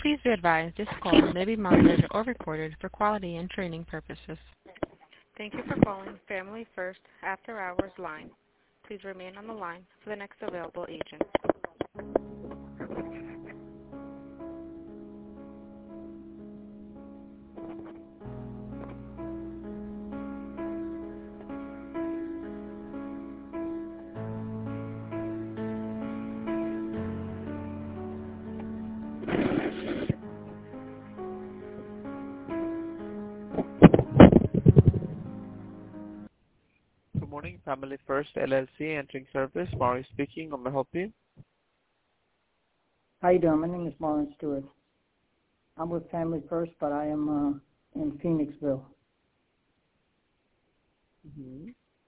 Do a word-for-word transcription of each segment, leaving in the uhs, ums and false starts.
Please be advised this call may be monitored or recorded for quality and training purposes. Thank you for calling Family First After Hours line. Please remain on the line for the next available agent. Good morning, Family First L L C entering service. Maury speaking. How may I help you? How you doing? My name is Marlon Stewart. I'm with Family First, but I am uh, in Phoenixville. Mm-hmm.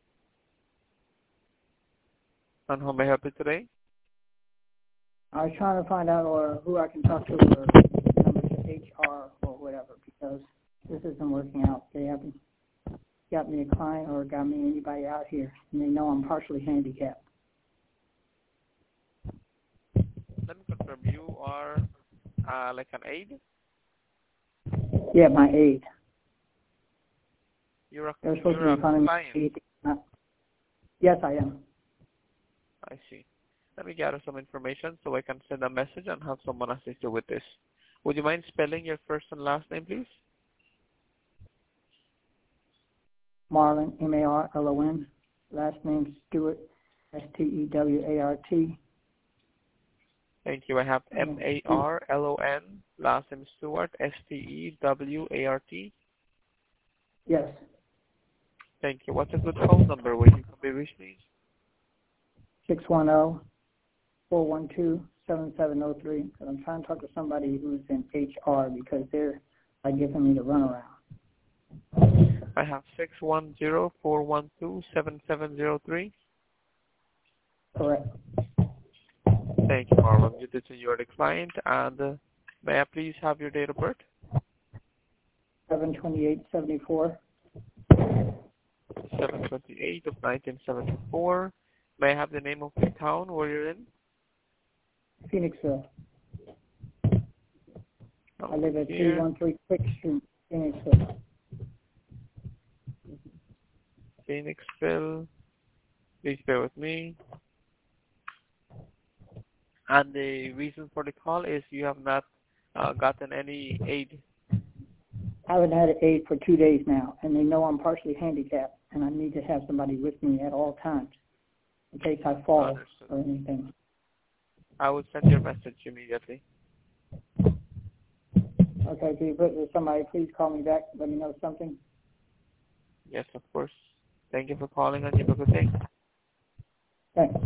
And how may I help you today? I was trying to find out or who I can talk to or number to H R or whatever because this isn't working out. They haven't got me a client or got me anybody out here, and they know I'm partially handicapped. Let me confirm. You are uh, like an aide? Yeah, my aide. You're a, They're supposed you're to be finding me client. aide. Uh, Yes, I am. I see. Let me gather some information so I can send a message and have someone assist you with this. Would you mind spelling your first and last name, please? Marlon, M A R L O N. Last name Stewart, S T E W A R T. Thank you. I have M A R L O N, last name Stewart, S T E W A R T. Yes. Thank you. What's a good phone number where you can be reached, please? six one zero, four one two, seven seven zero three. Because I'm trying to talk to somebody who's in H R because they're like giving me the runaround. I have six one zero, four one two, seven seven zero three. Correct. Thank you, Marlon. You did say you are the client, and uh, may I please have your date of birth? seven twenty-eight seventy-four. seven twenty-eight of nineteen seventy-four. May I have the name of the town where you're in? Phoenixville. Oh, I live at here. three one three Quick Street, Phoenixville. Phoenixville. Please bear with me. And the reason for the call is you have not uh, gotten any aid. I haven't had an aide for two days now, and they know I'm partially handicapped, and I need to have somebody with me at all times in case I fall Understood. or anything. I will send your message immediately. Okay, can you put somebody please call me back, let me know something? Yes, of course. Thank you for calling, and you have a good day. Thanks.